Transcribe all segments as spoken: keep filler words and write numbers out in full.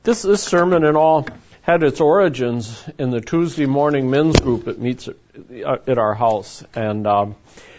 This this sermon and all had its origins in the Tuesday morning men's group that meets at, at our house, and um,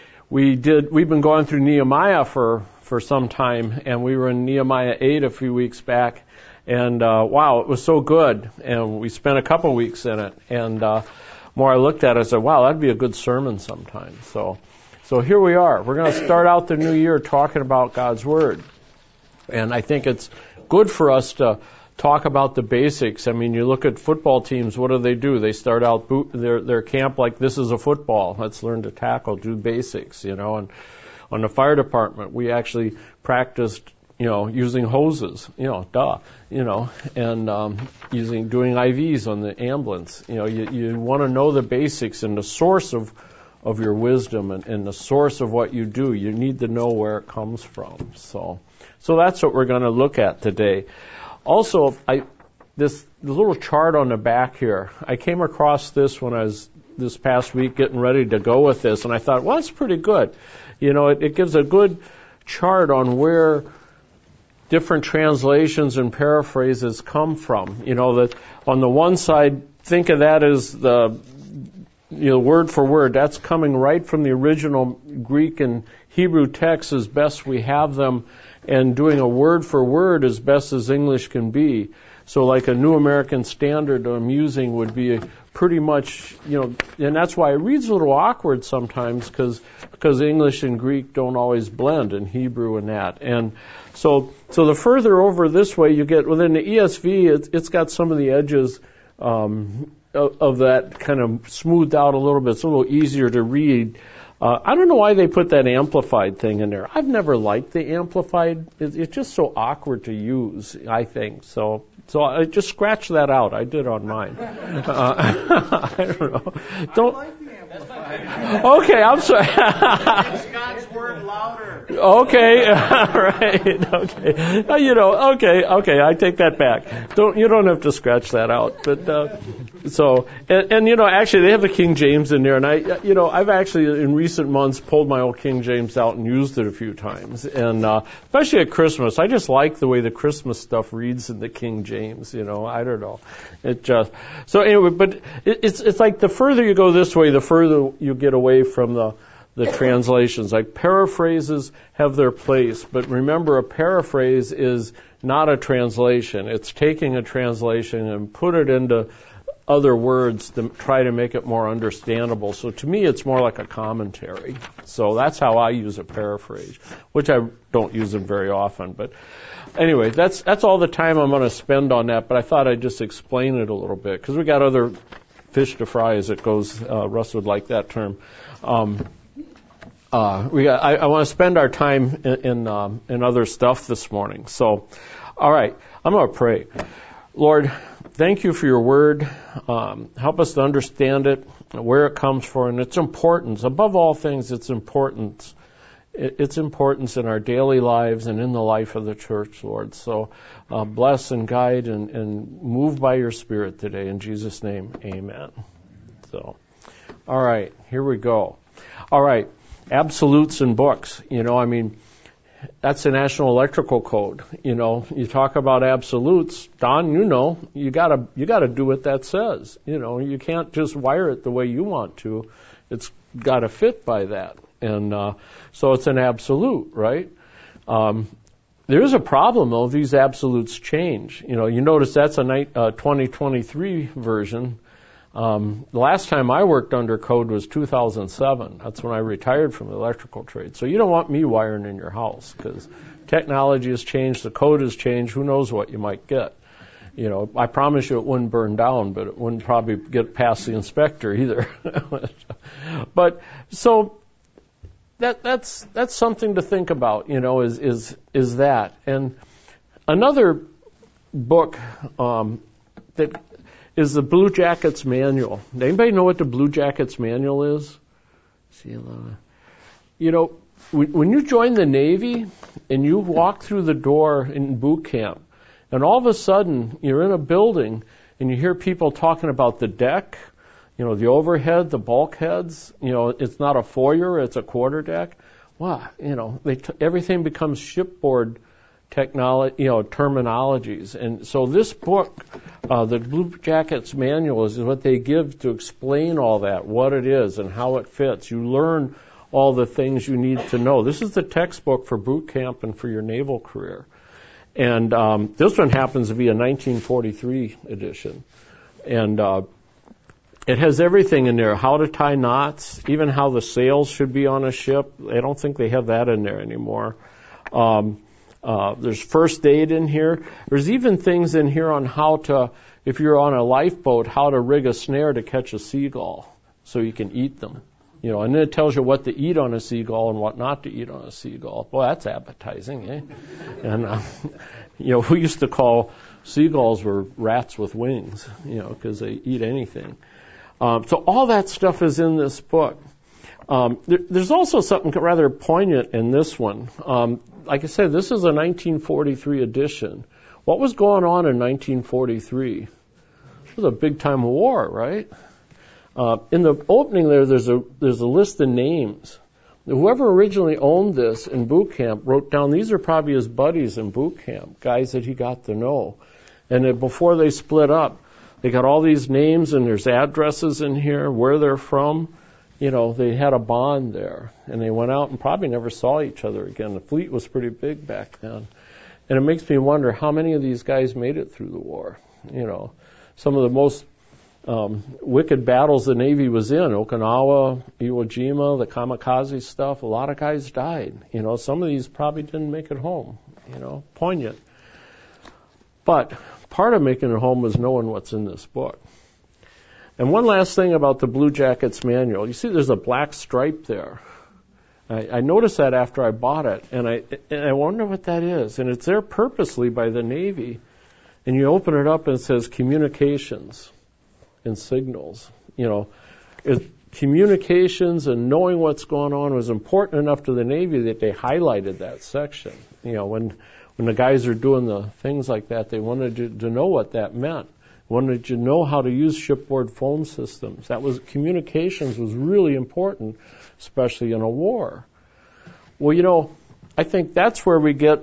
we did. We've been going through Nehemiah for for some time, and we were in Nehemiah eight a few weeks back, and uh, wow, it was so good, and we spent a couple weeks in it, and uh, more I looked at it, I said, wow, that'd be a good sermon sometime. So, so here we are. We're going to start out the new year talking about God's Word, and I think it's good for us to talk about the basics. I mean, you look at football teams, what do they do? They start out boot, their their camp like, this is a football. Let's learn to tackle, do basics, you know. And on the fire department, we actually practiced, you know, using hoses, you know, duh, you know, and um, using doing I Vs on the ambulance. You know, you, you want to know the basics and the source of of your wisdom and, and the source of what you do. You need to know where it comes from. So, so that's what we're going to look at today. Also, I this the little chart on the back here, I came across this when I was this past week getting ready to go with this, and I thought, well, it's pretty good. You know, it, it gives a good chart on where different translations and paraphrases come from. You know, that on the one side, think of that as the, you know, word for word. That's coming right from the original Greek and Hebrew text as best we have them, and doing a word for word as best as English can be. So like a New American Standard I'm using would be pretty much, you know, and that's why it reads a little awkward sometimes, because because English and Greek don't always blend, and Hebrew and that. And so so the further over this way you get, within the E S V, it, it's got some of the edges um, of, of that kind of smoothed out a little bit. It's a little easier to read. Uh, I don't know why they put that amplified thing in there. I've never liked the amplified. It, it's just so awkward to use, I think. So, so I just scratch that out. I did on mine. Uh, I don't know. Don't. I like the amplified. Okay, I'm sorry. Makes God's word louder. Okay, right. Okay, uh, you know. Okay, okay. I take that back. Don't you don't have to scratch that out. But uh, so and, and you know, actually, they have the King James in there, and I, you know, I've actually in recent months pulled my old King James out and used it a few times, and uh, especially at Christmas, I just like the way the Christmas stuff reads in the King James. You know, I don't know. It just so anyway, but it, it's it's like the further you go this way, the further you get away from the. the translations. Like paraphrases have their place, but remember, a paraphrase is not a translation. It's taking a translation and put it into other words to try to make it more understandable. So to me, it's more like a commentary. So that's how I use a paraphrase, which I don't use them very often. But anyway, that's that's all the time I'm going to spend on that, but I thought I'd just explain it a little bit, because we got other fish to fry, as it goes. Uh, Russ would like that term. Um, Uh, we, I, I want to spend our time in in, um, in other stuff this morning. So, all right, I'm going to pray. Lord, thank you for your word. Um, help us to understand it, where it comes from, and its importance. Above all things, its importance. Its importance in our daily lives and in the life of the church, Lord. So, uh, bless and guide and, and move by your Spirit today. In Jesus' name, amen. So, all right, here we go. All right. Absolutes in books, you know, I mean, that's the National Electrical Code. You know, you talk about absolutes, Don, you know, you gotta, you gotta do what that says. You know, you can't just wire it the way you want to. It's gotta fit by that. And, uh, so it's an absolute, right? Um, there is a problem though, these absolutes change. You know, you notice that's a night, uh, twenty twenty-three version. Um, the last time I worked under code was two thousand seven. That's when I retired from the electrical trade. So you don't want me wiring in your house, because technology has changed, the code has changed. Who knows what you might get? You know, I promise you it wouldn't burn down, but it wouldn't probably get past the inspector either. But so that that's that's something to think about. You know, is is is that and another book um, that. is the Blue Jackets Manual. Anybody know what the Blue Jackets Manual is? See a lot of, you know, when you join the Navy and you walk through the door in boot camp, and all of a sudden you're in a building and you hear people talking about the deck, you know, the overhead, the bulkheads, you know, it's not a foyer, it's a quarter deck. Wow, you know, they t- everything becomes shipboard technology, you know, terminologies. And so this book, uh, the Blue Jackets Manual, is what they give to explain all that, what it is and how it fits. You learn all the things you need to know. This is the textbook for boot camp and for your naval career. And um, this one happens to be a nineteen forty-three edition. And uh, it has everything in there, how to tie knots, even how the sails should be on a ship. I don't think they have that in there anymore. Um, uh, there's first aid in here. There's even things in here on how to, if you're on a lifeboat, how to rig a snare to catch a seagull so you can eat them. You know, and then it tells you what to eat on a seagull and what not to eat on a seagull. Boy, that's appetizing, eh? And, uh, you know, we used to call seagulls were rats with wings, you know, because they eat anything. Um, so all that stuff is in this book. Um, there, there's also something rather poignant in this one. Um, like I said, this is a nineteen forty-three edition. What was going on in nineteen forty-three? It was a big-time war, right? Uh, in the opening there, there's a there's a list of names. Whoever originally owned this in boot camp wrote down, these are probably his buddies in boot camp, guys that he got to know. And then before they split up, they got all these names and there's addresses in here, where they're from. You know, they had a bond there. And they went out and probably never saw each other again. The fleet was pretty big back then. And it makes me wonder how many of these guys made it through the war. You know, some of the most Um, wicked battles the Navy was in, Okinawa, Iwo Jima, the kamikaze stuff, a lot of guys died. You know, some of these probably didn't make it home, you know, poignant. But part of making it home was knowing what's in this book. And one last thing about the Blue Jackets Manual. You see there's a black stripe there. I, I noticed that after I bought it, and I, and I wonder what that is. And it's there purposely by the Navy. And you open it up and it says communications and signals. You know, it, communications and knowing what's going on was important enough to the Navy that they highlighted that section. You know, when when the guys are doing the things like that, they wanted you to know what that meant. Wanted you to know how to use shipboard phone systems. That was communications was really important, especially in a war. Well, you know, I think that's where we get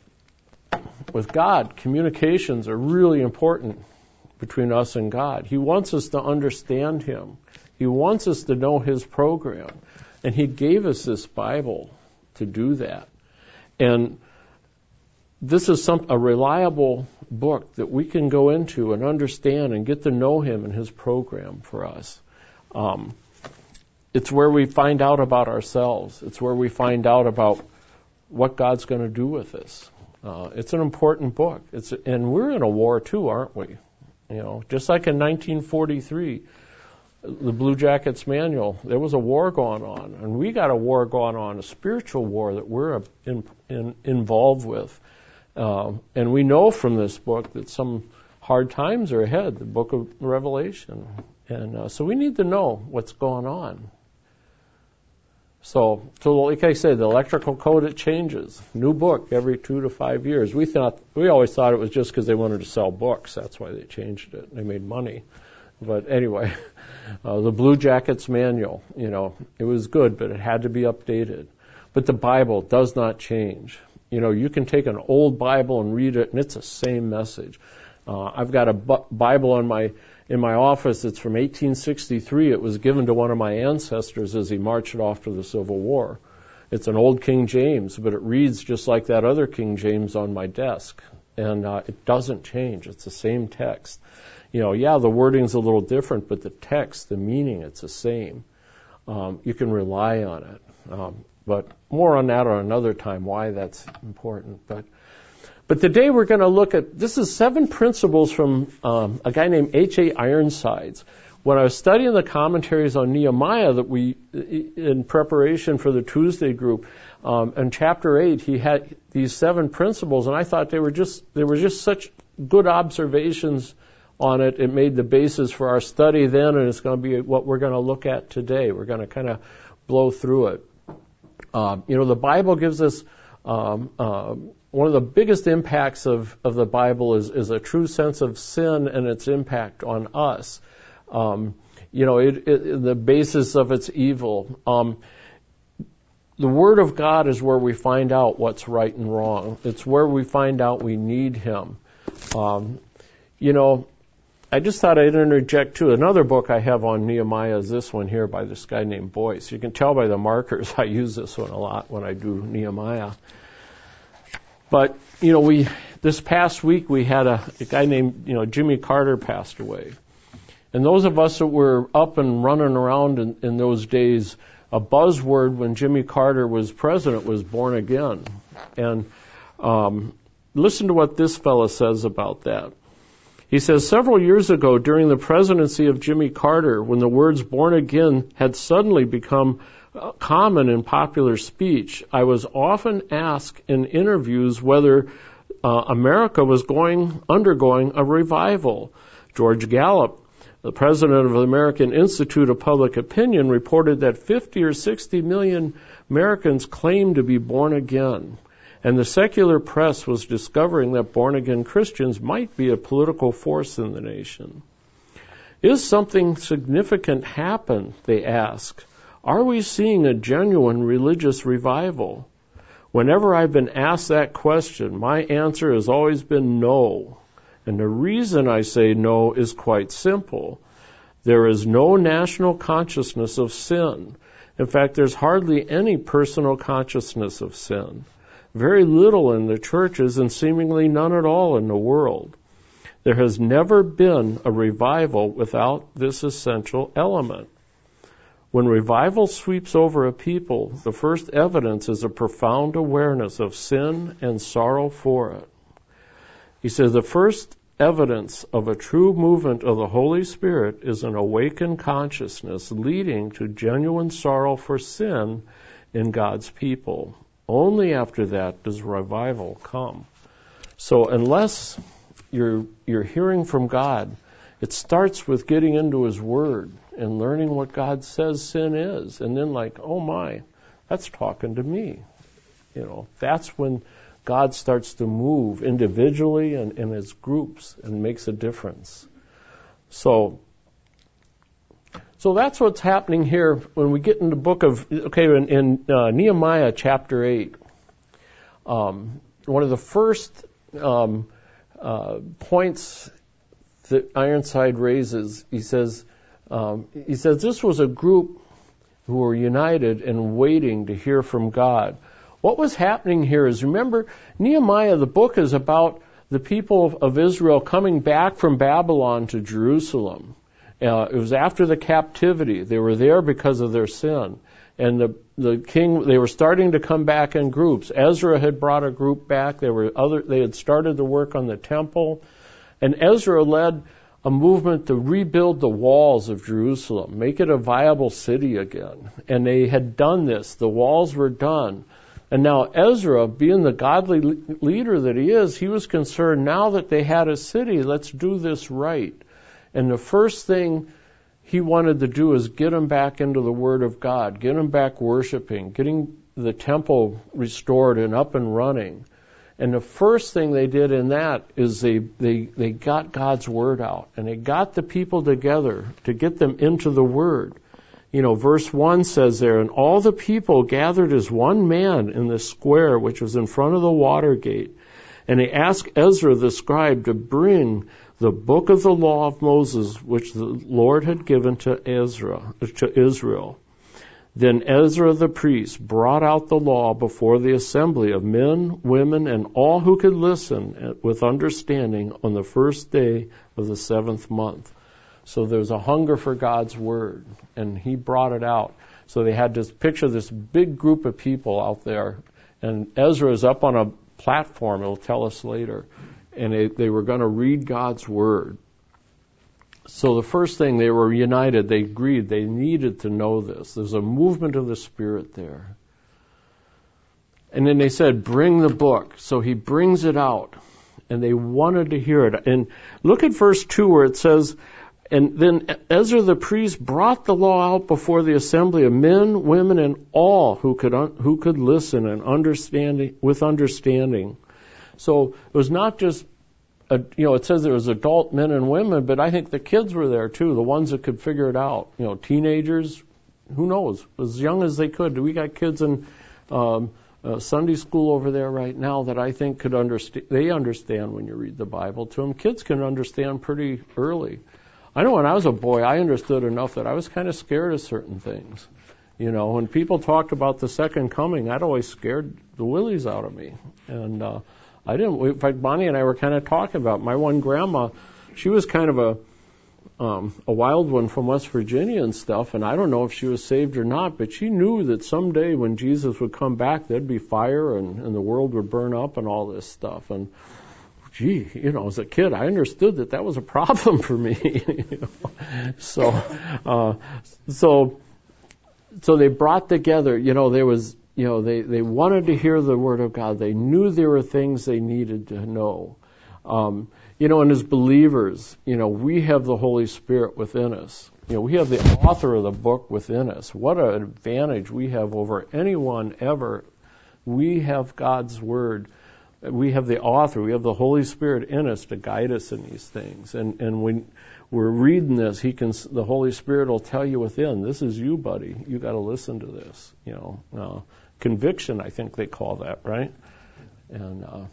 with God. Communications are really important between us and God. He wants us to understand Him. He wants us to know His program. And He gave us this Bible to do that. And this is some, a reliable book that we can go into and understand and get to know Him and His program for us. Um, it's where we find out about ourselves. It's where we find out about what God's going to do with us. Uh, it's an important book. It's, and we're in a war too, aren't we? You know, just like in nineteen forty-three, the Blue Jackets Manual, there was a war going on, and we got a war going on, a spiritual war that we're in, in, involved with. Uh, and we know from this book that some hard times are ahead, the book of Revelation. And uh, so we need to know what's going on. So, so like I said, the electrical code, it changes. New book every two to five years. We thought, we always thought it was just because they wanted to sell books. That's why they changed it. They made money. But anyway, uh, the Blue Jackets Manual, you know, it was good, but it had to be updated. But the Bible does not change. You know, you can take an old Bible and read it, and it's the same message. Uh, I've got a bu- Bible on my in my office. It's from eighteen sixty-three. It was given to one of my ancestors as he marched off to the Civil War. It's an old King James, but it reads just like that other King James on my desk. And uh, it doesn't change. It's the same text. You know, yeah, the wording's a little different, but the text, the meaning, it's the same. Um, you can rely on it. Um, but more on that on another time, why that's important. But But today we're going to look at, this is seven principles from um, a guy named H A Ironsides. When I was studying the commentaries on Nehemiah that we, in preparation for the Tuesday group, um, in chapter eight, he had these seven principles, and I thought they were just, they were just such good observations on it. It made the basis for our study then, and it's going to be what we're going to look at today. We're going to kind of blow through it. Um, you know, the Bible gives us, um, uh, one of the biggest impacts of, of the Bible is, is a true sense of sin and its impact on us. Um, you know, it, it, the basis of its evil. Um, the Word of God is where we find out what's right and wrong. It's where we find out we need Him. Um, you know, I just thought I'd interject too. Another book I have on Nehemiah is this one here by this guy named Boyce. You can tell by the markers I use this one a lot when I do Nehemiah. But, you know, we this past week we had a, a guy named, you know, Jimmy Carter passed away. And those of us that were up and running around in, in those days, a buzzword when Jimmy Carter was president was born again. And um, listen to what this fella says about that. He says, several years ago during the presidency of Jimmy Carter, when the words born again had suddenly become common in popular speech, I was often asked in interviews whether uh, America was going undergoing a revival. George Gallup, the president of the American Institute of Public Opinion, reported that fifty or sixty million Americans claimed to be born again. And the secular press was discovering that born-again Christians might be a political force in the nation. Is something significant happen, they ask. Are we seeing a genuine religious revival? Whenever I've been asked that question, my answer has always been no. And the reason I say no is quite simple. There is no national consciousness of sin. In fact, there's hardly any personal consciousness of sin. Very little in the churches and seemingly none at all in the world. There has never been a revival without this essential element. When revival sweeps over a people, the first evidence is a profound awareness of sin and sorrow for it. He says the first evidence of a true movement of the Holy Spirit is an awakened consciousness leading to genuine sorrow for sin in God's people. Only after that does revival come. So unless you're you're hearing from God, it starts with getting into His Word and learning what God says sin is. And then like, oh my, that's talking to me. You know, that's when God starts to move individually and in His groups and makes a difference. So, so that's what's happening here when we get in the book of, okay, in, in uh, Nehemiah chapter eight. Um, one of the first um, uh, points that Ironside raises, he says, um, he says this was a group who were united and waiting to hear from God. What was happening here is, remember, Nehemiah, the book is about the people of Israel coming back from Babylon to Jerusalem. Uh, it was after the captivity. They were there because of their sin. And the, the king, they were starting to come back in groups. Ezra had brought a group back. There were other, they had started to work on the temple. And Ezra led a movement to rebuild the walls of Jerusalem, make it a viable city again. And they had done this. The walls were done. And now Ezra, being the godly leader that he is, he was concerned now that they had a city, let's do this right. And the first thing he wanted to do is get them back into the Word of God, get them back worshiping, getting the temple restored and up and running. And the first thing they did in that is they, they, they got God's Word out, and they got the people together to get them into the Word. You know, verse one says there, and all the people gathered as one man in the square which was in front of the water gate. And they asked Ezra the scribe to bring the book of the law of Moses, which the Lord had given to Ezra, to Israel. Then Ezra the priest brought out the law before the assembly of men, women, and all who could listen with understanding on the first day of the seventh month. So there's a hunger for God's Word, and he brought it out. So they had this picture, this big group of people out there, and Ezra is up on a platform, it'll tell us later, and they, they were going to read God's Word. So the first thing, they were united, they agreed, they needed to know this. There's a movement of the Spirit there. And then they said, bring the book. So he brings it out, and they wanted to hear it. And look at verse two where it says, and then Ezra the priest brought the law out before the assembly of men, women, and all who could un- who could listen and understand with understanding. So it was not just, a, you know, it says there was adult men and women, but I think the kids were there too, the ones that could figure it out. You know, teenagers, who knows, as young as they could. We got kids in um, uh, Sunday school over there right now that I think could understand. They understand when you read the Bible to them. Kids can understand pretty early. I know when I was a boy, I understood enough that I was kind of scared of certain things. You know, when people talked about the second coming, I'd always scared the willies out of me. And uh, I didn't, in fact, Bonnie and I were kind of talking about my one grandma. She was kind of a um, a wild one from West Virginia and stuff, and I don't know if she was saved or not, but she knew that someday when Jesus would come back, there'd be fire and, and the world would burn up and all this stuff. And gee, you know, as a kid, I understood that that was a problem for me. you know? So, uh, so, so they brought together. You know, there was, you know, they they wanted to hear the Word of God. They knew there were things they needed to know. Um, you know, and as believers, you know, we have the Holy Spirit within us. You know, we have the author of the book within us. What an advantage we have over anyone ever. We have God's Word. We have the author. We have the Holy Spirit in us to guide us in these things. And and when we're reading this, he can. The Holy Spirit will tell you within, this is you, buddy. You got to listen to this. You know, uh, conviction, I think they call that, right? And uh,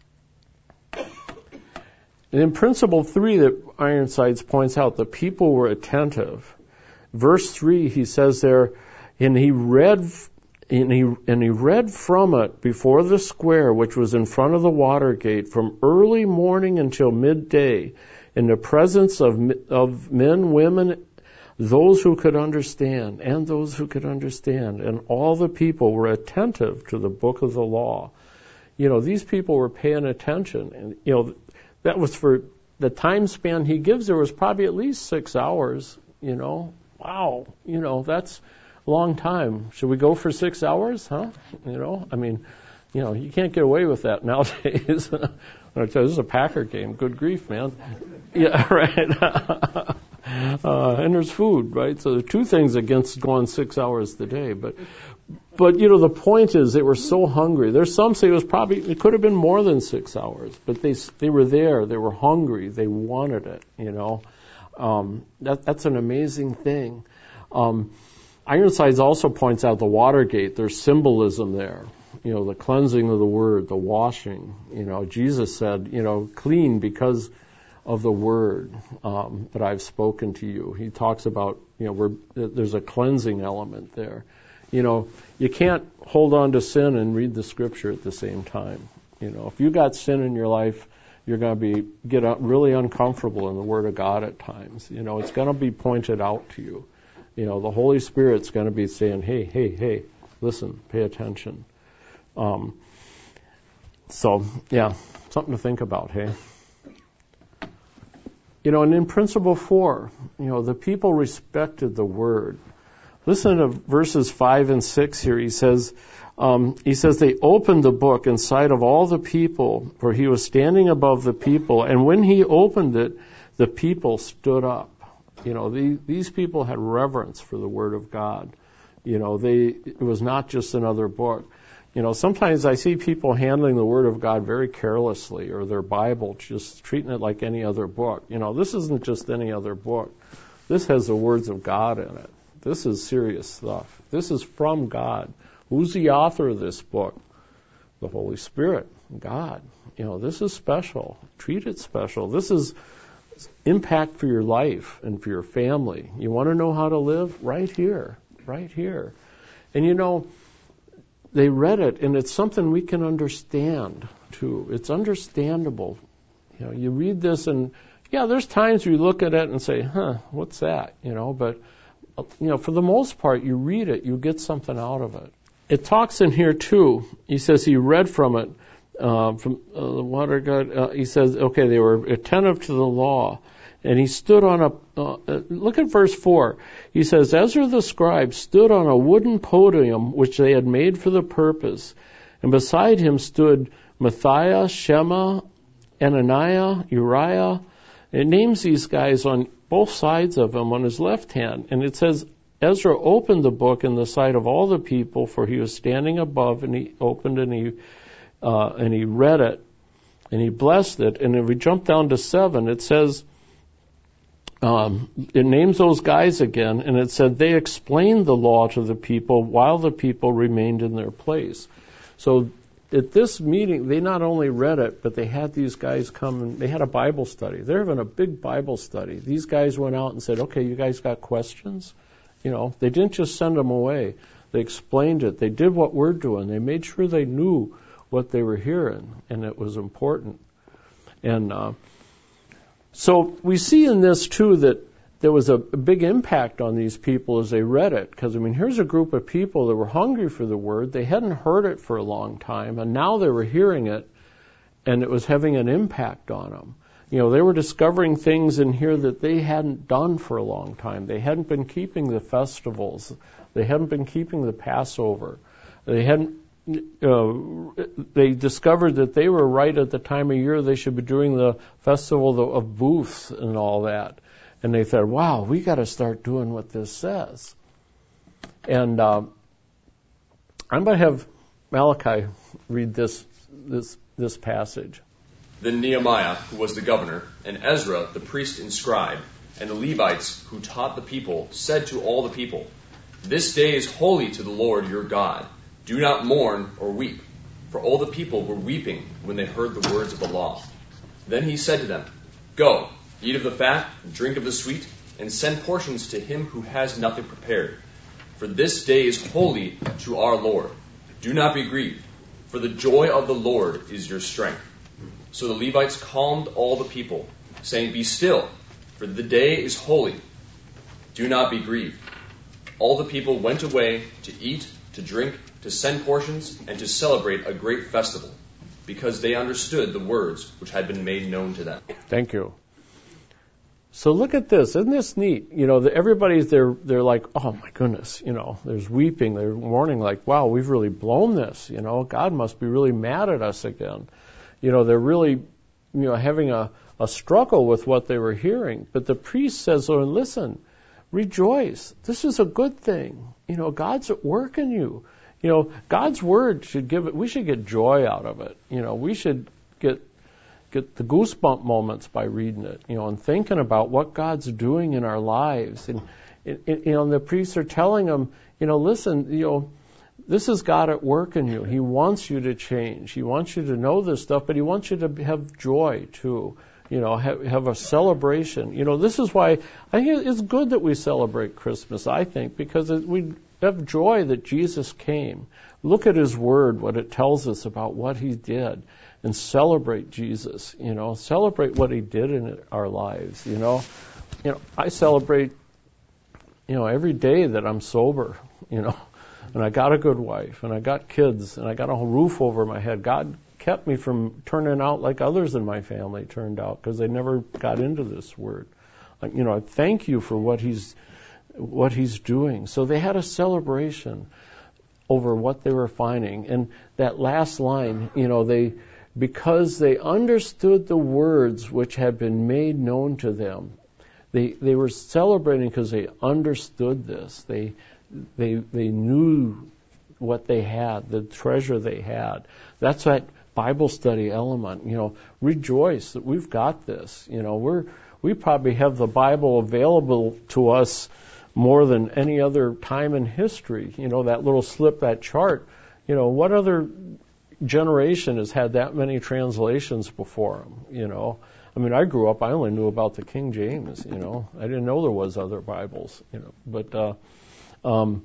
and in principle three that Ironsides points out, the people were attentive. Verse three, he says there, and he read. And he, and he read from it before the square, which was in front of the water gate, from early morning until midday, in the presence of, of men, women, those who could understand, and those who could understand. And all the people were attentive to the book of the law. You know, these people were paying attention. And, you know, that was for the time span he gives. There was probably at least six hours, you know. Wow. You know, that's long time. Should we go for six hours? Huh? You know, I mean, you know, you can't get away with that nowadays. I tell you, this is a Packer game. Good grief, man. Yeah, right. uh, and there's food, right? So there are two things against going six hours a day. But, but you know, the point is they were so hungry. There's some say it was probably, it could have been more than six hours. But they they were there. They were hungry. They wanted it, you know. Um, that, that's an amazing thing. Um, Ironsides also points out the water gate. There's symbolism there. You know, the cleansing of the word, the washing. You know, Jesus said, you know, clean because of the word um, that I've spoken to you. He talks about, you know, we're, there's a cleansing element there. You know, you can't hold on to sin and read the scripture at the same time. You know, if you got sin in your life, you're going to be get really uncomfortable in the Word of God at times. You know, it's going to be pointed out to you. You know, the Holy Spirit's going to be saying, hey, hey, hey, listen, pay attention. Um, so, yeah, something to think about, hey? You know, and in principle four, you know, the people respected the Word. Listen to verses five and six here. He says, um, he says, they opened the book in sight of all the people, for he was standing above the people. And when he opened it, the people stood up. You know, the, these people had reverence for the Word of God. You know, they it was not just another book. You know, sometimes I see people handling the Word of God very carelessly, or their Bible, just treating it like any other book. You know, this isn't just any other book. This has the words of God in it. This is serious stuff. This is from God. Who's the author of this book? The Holy Spirit, God. You know, this is special. Treat it special. This is impact for your life and for your family. You want to know how to live? Right here. Right here. And you know, they read it, and it's something we can understand, too. It's understandable. You know, you read this, and, yeah, there's times you look at it and say, huh, what's that? You know, but, you know, for the most part, you read it, you get something out of it. It talks in here, too. He says he read from it. Uh, from uh, the water god, uh, he says, okay, they were attentive to the law. And he stood on a, uh, look at verse four. He says, Ezra the scribe stood on a wooden podium which they had made for the purpose. And beside him stood Matthias, Shema, Ananiah, Uriah. It names these guys on both sides of him on his left hand. And it says, Ezra opened the book in the sight of all the people, for he was standing above, and he opened and he Uh, and he read it, and he blessed it. And if we jump down to seven, it says, um, it names those guys again, and it said they explained the law to the people while the people remained in their place. So at this meeting, they not only read it, but they had these guys come and they had a Bible study. They're having a big Bible study. These guys went out and said, okay, you guys got questions? You know, they didn't just send them away. They explained it. They did what we're doing. They made sure they knew what they were hearing, and it was important. And uh, so we see in this, too, that there was a, a big impact on these people as they read it. Because, I mean, here's a group of people that were hungry for the Word. They hadn't heard it for a long time, and now they were hearing it, and it was having an impact on them. You know, they were discovering things in here that they hadn't done for a long time. They hadn't been keeping the festivals. They hadn't been keeping the Passover. They hadn't. Uh, they discovered that they were right at the time of year they should be doing the festival of booths and all that. And they thought, wow, we got to start doing what this says. And uh, I'm going to have Malachi read this this this passage. Then Nehemiah, who was the governor, and Ezra, the priest and scribe, and the Levites, who taught the people, said to all the people, "This day is holy to the Lord your God. Do not mourn or weep." For all the people were weeping when they heard the words of the law. Then he said to them, "Go, eat of the fat, drink of the sweet, and send portions to him who has nothing prepared. For this day is holy to our Lord. Do not be grieved, for the joy of the Lord is your strength." So the Levites calmed all the people, saying, "Be still, for the day is holy. Do not be grieved." All the people went away to eat, to drink, to send portions, and to celebrate a great festival, because they understood the words which had been made known to them. Thank you. So look at this. Isn't this neat? You know, the, everybody's there, they're like, oh my goodness, you know, there's weeping, they're mourning like, wow, we've really blown this, you know, God must be really mad at us again. You know, they're really, you know, having a, a struggle with what they were hearing. But the priest says, oh, listen, rejoice. This is a good thing. You know, God's at work in you. You know, God's word should give it, we should get joy out of it. You know, we should get get the goosebump moments by reading it, you know, and thinking about what God's doing in our lives. And, and, and you know, and the priests are telling them, you know, listen, you know, this is God at work in you. He wants you to change. He wants you to know this stuff, but he wants you to have joy too. You know, have, have a celebration. You know, this is why I think it's good that we celebrate Christmas, I think, because it, we have joy that Jesus came. Look at his word, what it tells us about what he did, and celebrate Jesus. You know, celebrate what he did in our lives. You know, you know, I celebrate, you know, every day that I'm sober. You know, and I got a good wife, and I got kids, and I got a whole roof over my head. God kept me from turning out like others in my family turned out because they never got into this word. You know, I thank you for what he's what he's doing. So they had a celebration over what they were finding. And that last line, you know, they because they understood the words which had been made known to them. They they were celebrating because they understood this. They they they knew what they had, the treasure they had. That's that Bible study element. You know, rejoice that we've got this. You know, we're we probably have the Bible available to us more than any other time in history. You know, that little slip, that chart. You know, what other generation has had that many translations before them? You know, I mean, I grew up, I only knew about the King James. You know, I didn't know there was other Bibles. You know, but uh, um,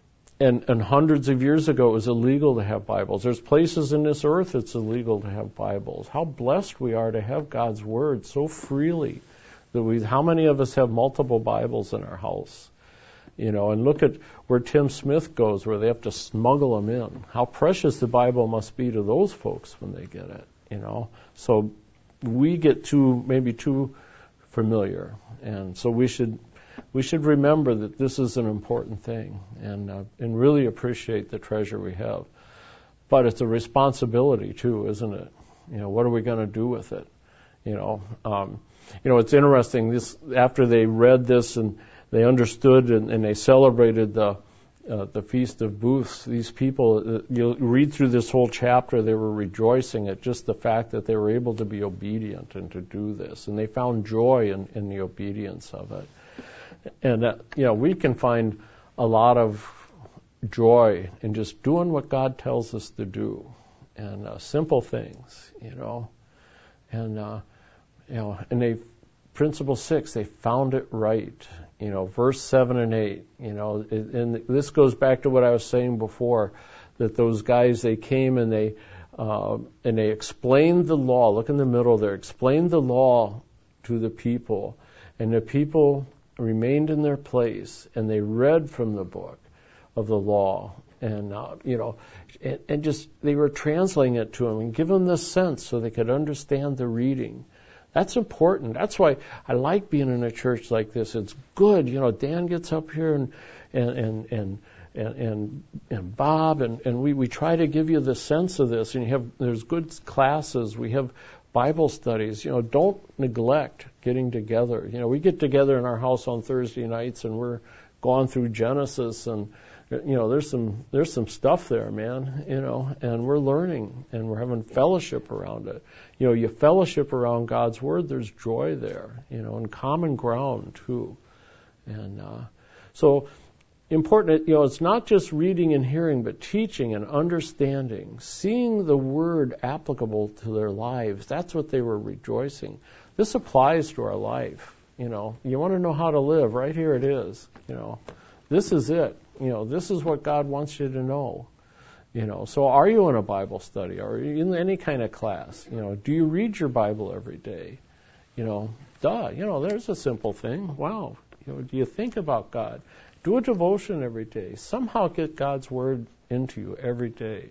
and and hundreds of years ago, it was illegal to have Bibles. There's places in this earth it's illegal to have Bibles. How blessed we are to have God's Word so freely. That we, how many of us have multiple Bibles in our house? You know, and look at where Tim Smith goes, where they have to smuggle them in. How precious the Bible must be to those folks when they get it. You know, so we get too maybe too familiar, and so we should. We should remember that this is an important thing and uh, and really appreciate the treasure we have. But it's a responsibility too, isn't it? You know, what are we going to do with it? You know, um, you know, it's interesting. This after they read this and they understood and, and they celebrated the uh, the Feast of Booths, these people, uh, you'll read through this whole chapter, they were rejoicing at just the fact that they were able to be obedient and to do this. And they found joy in, in the obedience of it. And, uh, you know, we can find a lot of joy in just doing what God tells us to do. And uh, simple things, you know. And, uh, you know, and they, principle six, they found it right. You know, verse seven and eight, you know, and this goes back to what I was saying before, that those guys, they came and they, uh, and they explained the law. Look in the middle there, explained the law to the people. And the people remained in their place, and they read from the book of the law. And, uh, you know, and, and just, they were translating it to them and give them the sense so they could understand the reading. That's important. That's why I like being in a church like this. It's good. You know, Dan gets up here and and and and and, and, and Bob and, and we, we try to give you the sense of this. And you have there's good classes. We have Bible studies. You know, don't neglect getting together. You know, we get together in our house on Thursday nights and we're going through Genesis, and you know, there's some there's some stuff there, man. You know, and we're learning and we're having fellowship around it. You know, you fellowship around God's Word, there's joy there, you know, and common ground, too. And uh, so important, you know, it's not just reading and hearing, but teaching and understanding, seeing the Word applicable to their lives. That's what they were rejoicing. This applies to our life, you know. You want to know how to live, right here it is, you know. This is it, you know, this is what God wants you to know. You know, so are you in a Bible study? Are you in any kind of class? You know, do you read your Bible every day? You know, duh, you know, there's a simple thing. Wow. You know, do you think about God? Do a devotion every day. Somehow get God's Word into you every day.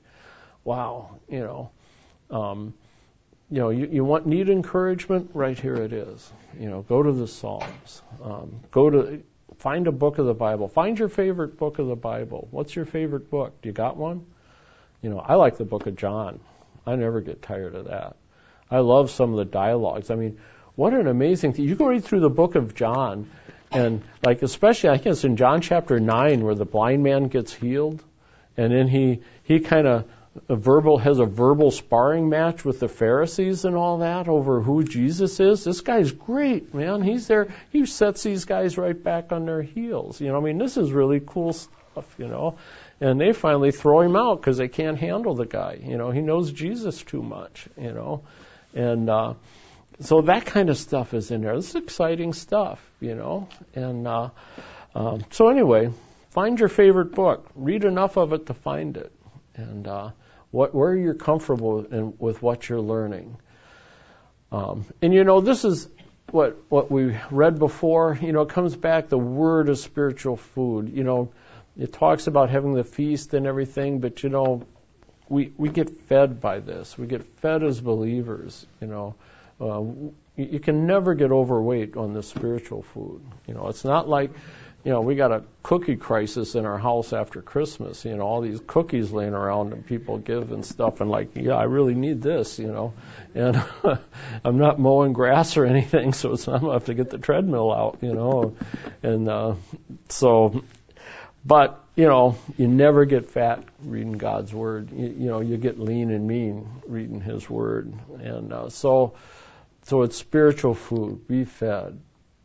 Wow. You know, um, you know, you, you want need encouragement? Right here it is. You know, go to the Psalms. Um, go to, find a book of the Bible. Find your favorite book of the Bible. What's your favorite book? Do you got one? You know, I like the book of John. I never get tired of that. I love some of the dialogues. I mean, what an amazing thing. You go read through the book of John, and like especially, I guess, in John chapter nine, where the blind man gets healed, and then he, he kind of a verbal has a verbal sparring match with the Pharisees and all that over who Jesus is. This guy's great, man. He's there. He sets these guys right back on their heels. You know, I mean, this is really cool stuff, you know. And they finally throw him out because they can't handle the guy. You know, he knows Jesus too much, you know. And uh, so that kind of stuff is in there. This is exciting stuff, you know. And uh, um, so anyway, find your favorite book. Read enough of it to find it. And uh, what, where you're comfortable in, with what you're learning. Um, and, you know, this is what, what we read before. You know, it comes back, the Word is spiritual food. You know, it talks about having the feast and everything, but, you know, we we get fed by this. We get fed as believers, you know. Uh, you, you can never get overweight on the spiritual food. You know, it's not like, you know, we got a cookie crisis in our house after Christmas. You know, all these cookies laying around and people give and stuff, and like, yeah, I really need this, you know. And I'm not mowing grass or anything, so it's, I'm going to have to get the treadmill out, you know. And uh, so... But, you know, you never get fat reading God's Word. You, you know, you get lean and mean reading His Word. And uh, so so it's spiritual food. Be fed.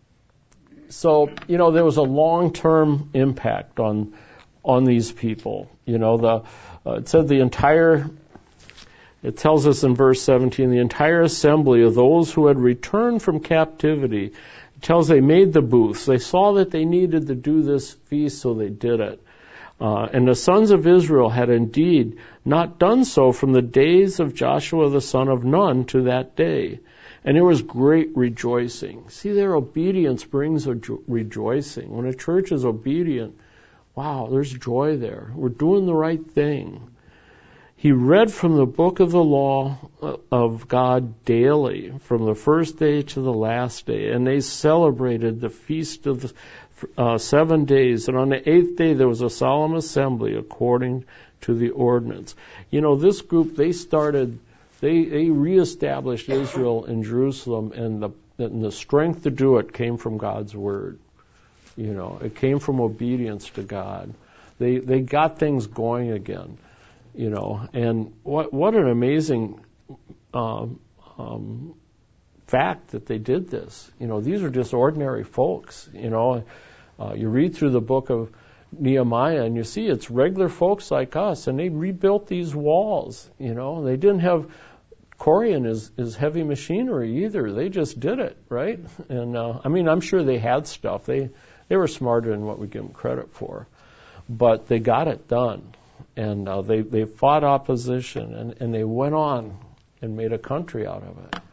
So, you know, there was a long-term impact on on these people. You know, the uh, it said the entire, it tells us in verse seventeen, the entire assembly of those who had returned from captivity, tells they made the booths. They saw that they needed to do this feast, so they did it. Uh, and the sons of Israel had indeed not done so from the days of Joshua the son of Nun to that day. And there was great rejoicing. See, their obedience brings a jo- rejoicing. When a church is obedient, wow, there's joy there. We're doing the right thing. He read from the book of the law of God daily, from the first day to the last day. And they celebrated the feast of the uh, seven days. And on the eighth day, there was a solemn assembly according to the ordinance. You know, this group, they started, they, they reestablished Israel in Jerusalem, and the, and the strength to do it came from God's Word. You know, it came from obedience to God. They they got things going again, you know. And what what an amazing um, um, fact that they did this. You know, these are just ordinary folks. You know, uh, you read through the book of Nehemiah and you see it's regular folks like us, and they rebuilt these walls. You know, they didn't have Corian is, is heavy machinery either. They just did it, right? And uh, I mean, I'm sure they had stuff. They they were smarter than what we give them credit for, but they got it done, and uh, they they fought opposition, and, and they went on and made a country out of it.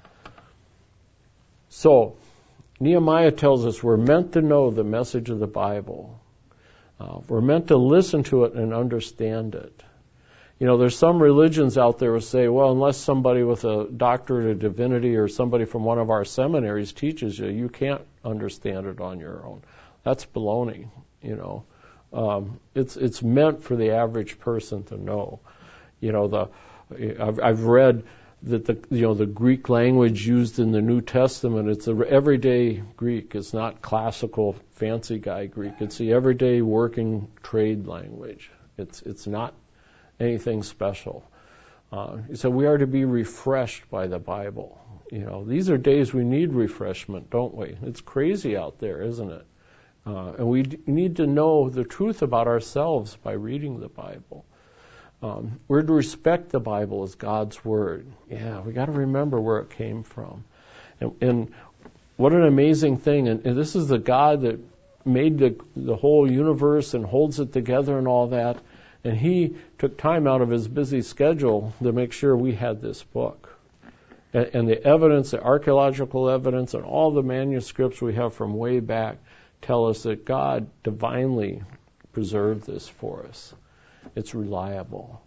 So Nehemiah tells us we're meant to know the message of the Bible. Uh, we're meant to listen to it and understand it. You know, there's some religions out there who say, well, unless somebody with a doctorate of divinity or somebody from one of our seminaries teaches you, you can't understand it on your own. That's baloney, you know. Um, it's it's meant for the average person to know. You know, the I've, I've read that the you know the Greek language used in the New Testament, it's a everyday Greek. It's not classical fancy guy Greek. It's the everyday working trade language. It's it's not anything special. Uh, so we are to be refreshed by the Bible. You know, these are days we need refreshment, don't we? It's crazy out there, isn't it? Uh, and we d- need to know the truth about ourselves by reading the Bible. Um, we're to respect the Bible as God's Word. Yeah, we got to remember where it came from. And, and what an amazing thing. And, and this is the God that made the, the whole universe and holds it together and all that. And he took time out of his busy schedule to make sure we had this book. And, and the evidence, the archaeological evidence, and all the manuscripts we have from way back tell us that God divinely preserved this for us. It's reliable.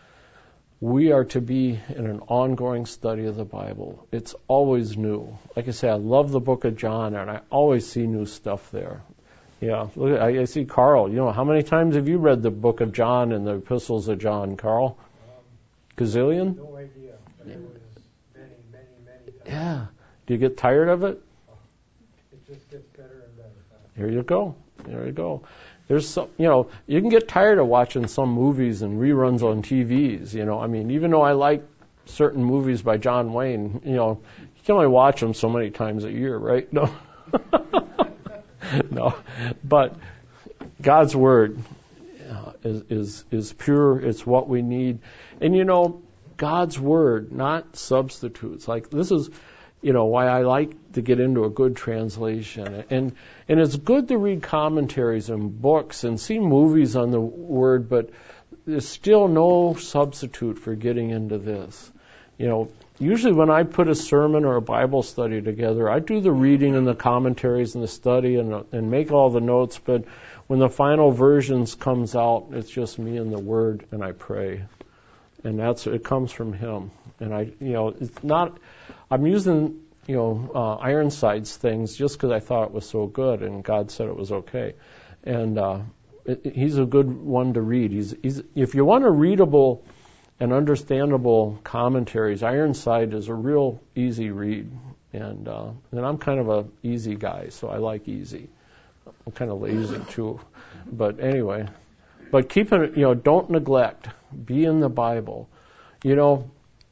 We are to be in an ongoing study of the Bible. It's always new. Like I say, I love the book of John, and I always see new stuff there. Yeah, look, I, I see Carl. You know, how many times have you read the book of John and the epistles of John, Carl? Um, Gazillion? No idea, but it was many, many, many times. Yeah. Do you get tired of it? Oh, it just gets better and better. There you go. There you go. There's some, you know, you can get tired of watching some movies and reruns on T Vs. You know, I mean, even though I like certain movies by John Wayne, you know, you can only watch them so many times a year, right? No. No, but God's Word uh, is, is is pure. It's what we need. And, you know, God's Word, not substitutes. Like, this is, you know, why I like to get into a good translation. And and it's good to read commentaries and books and see movies on the Word, but there's still no substitute for getting into this. You know, usually when I put a sermon or a Bible study together, I do the reading and the commentaries and the study and and make all the notes, but when the final versions comes out, it's just me and the Word, and I pray. And that's, it comes from Him. And I, you know, it's not, I'm using, you know, uh, Ironside's things just because I thought it was so good, and God said it was okay. And uh, it, it, he's a good one to read. He's, he's, if you want a readable and understandable commentaries, Ironside is a real easy read. And uh, and I'm kind of a easy guy, so I like easy. I'm kind of lazy too. But anyway, but keep it, you know, don't neglect. Be in the Bible. You know,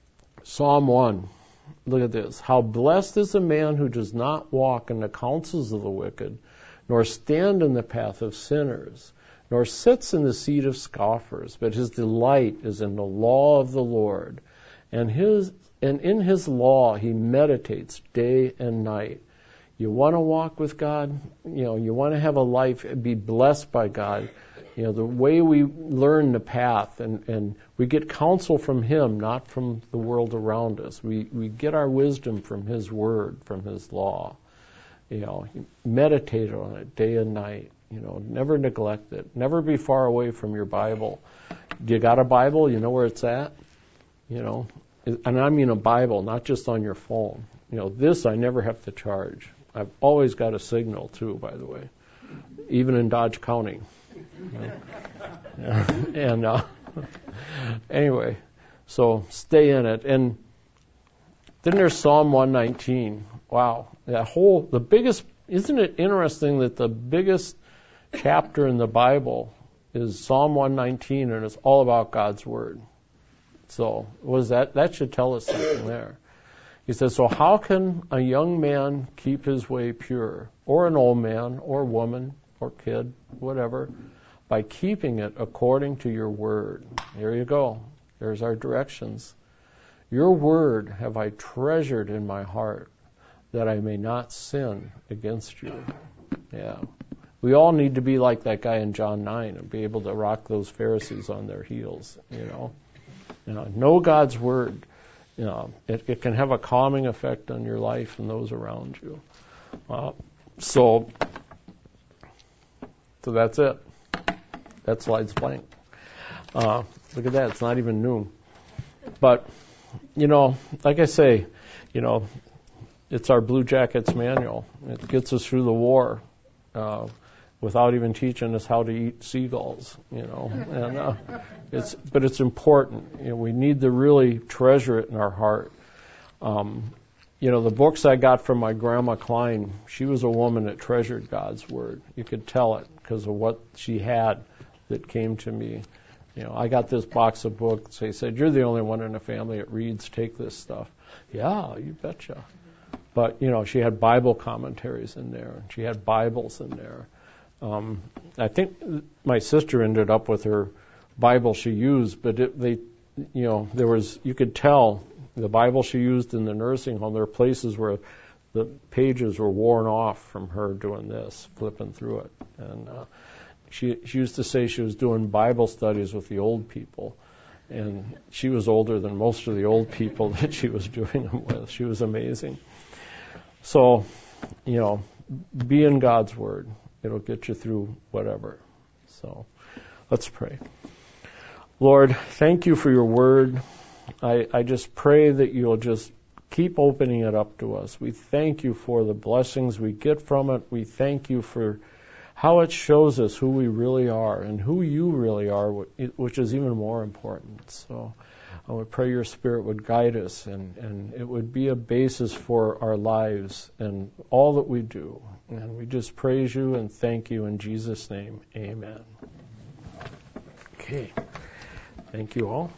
Psalm one, look at this. How blessed is the man who does not walk in the counsels of the wicked, nor stand in the path of sinners, nor sits in the seat of scoffers, but his delight is in the law of the Lord. And his and in his law he meditates day and night. You want to walk with God? You know, you want to have a life, be blessed by God. You know, the way we learn the path, and, and we get counsel from Him, not from the world around us. We we get our wisdom from His Word, from His law. You know, meditate on it day and night. You know, never neglect it. Never be far away from your Bible. You got a Bible? You know where it's at? You know, and I mean a Bible, not just on your phone. You know, this I never have to charge. I've always got a signal too, by the way, even in Dodge County. Yeah. And uh, anyway, so stay in it. And then there's Psalm one nineteen. Wow, that whole, the biggest, isn't it interesting that the biggest chapter in the Bible is Psalm one nineteen, and it's all about God's Word. So was that that should tell us something there. He says, so how can a young man keep his way pure, or an old man, or woman, or kid, whatever, by keeping it according to your word? Here you go. There's our directions. Your word have I treasured in my heart, that I may not sin against you. Yeah. We all need to be like that guy in John nine and be able to rock those Pharisees on their heels, you know. You know, know God's word. You know, it, it can have a calming effect on your life and those around you. Uh, so, so that's it. That slide's blank. Uh, look at that. It's not even noon. But, you know, like I say, you know, it's our Blue Jackets manual. It gets us through the war uh, without even teaching us how to eat seagulls, you know. And uh, it's, but it's important. You know, we need to really treasure it in our heart. Um, you know, the books I got from my grandma Klein, she was a woman that treasured God's word. You could tell it because of what she had that came to me. You know, I got this box of books. They said, you're the only one in the family that reads. Take this stuff. Yeah, you betcha. But, you know, she had Bible commentaries in there. She had Bibles in there. Um, I think my sister ended up with her Bible she used, but it, they, you know, there was, you could tell the Bible she used in the nursing home, there were places where the pages were worn off from her doing this, flipping through it. And uh, she, she used to say she was doing Bible studies with the old people. And she was older than most of the old people that she was doing them with. She was amazing. So, you know, be in God's Word. It'll get you through whatever. So, let's pray. Lord, thank you for your Word. I, I just pray that you'll just keep opening it up to us. We thank you for the blessings we get from it. We thank you for how it shows us who we really are and who you really are, which is even more important. So I would pray your Spirit would guide us and, and it would be a basis for our lives and all that we do. And we just praise you and thank you in Jesus' name. Amen. Okay. Thank you all.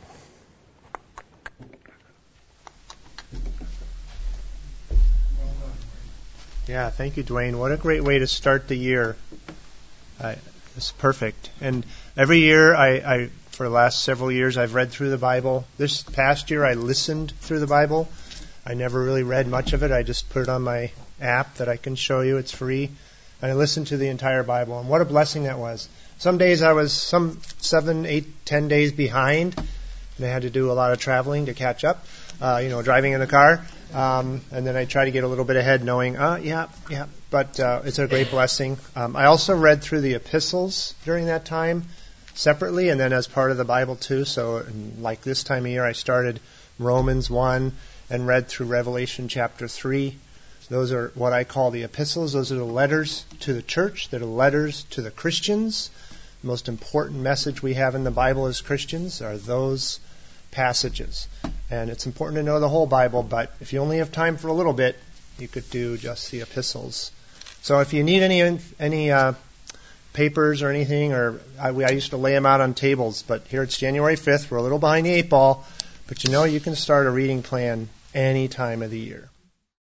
Yeah, thank you, Dwayne. What a great way to start the year. Uh, it's perfect. And every year, I, I, for the last several years, I've read through the Bible. This past year, I listened through the Bible. I never really read much of it. I just put it on my app that I can show you. It's free. And I listened to the entire Bible. And what a blessing that was. Some days I was some seven, eight, ten days behind. And I had to do a lot of traveling to catch up, uh, you know, driving in the car. Um, and then I try to get a little bit ahead knowing, uh, yeah, yeah, but uh, it's a great blessing. Um, I also read through the epistles during that time separately and then as part of the Bible too. So like this time of year, I started Romans one and read through Revelation chapter three. Those are what I call the epistles. Those are the letters to the church. They're the letters to the Christians. The most important message we have in the Bible as Christians are those passages. And it's important to know the whole Bible, but if you only have time for a little bit, you could do just the epistles. So if you need any any uh, papers or anything, or I, I used to lay them out on tables, but here it's January fifth. We're a little behind the eight ball, but you know you can start a reading plan any time of the year.